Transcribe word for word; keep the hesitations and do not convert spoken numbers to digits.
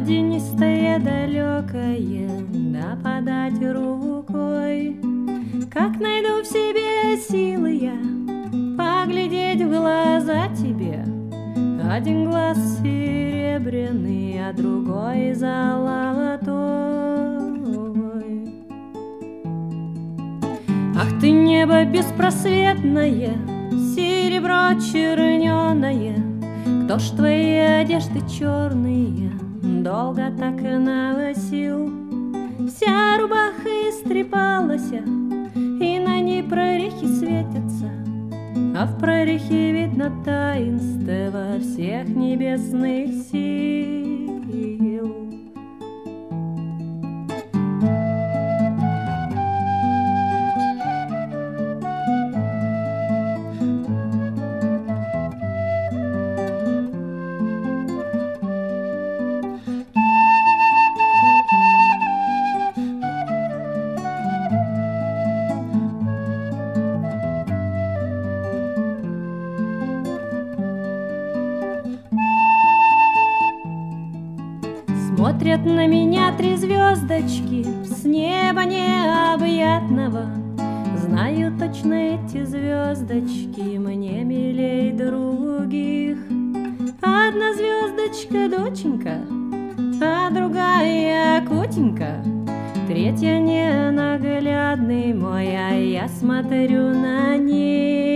водянистое далекое, да подать рукой. Как найду в себе силы я поглядеть в глаза тебе. Один глаз серебряный, а другой золотой. Ах ты, небо беспросветное, серебро черненое, кто ж твои одежды черные долго так и носил? Вся рубаха истрепалась, и на ней прорехи светятся, а в прорехе видно таинство всех небесных сил. Смотрят на меня три звездочки с неба необъятного. Знаю точно, эти звездочки мне милей других. Одна звездочка доченька, а другая котенька, третья ненаглядный мой, а я смотрю на них.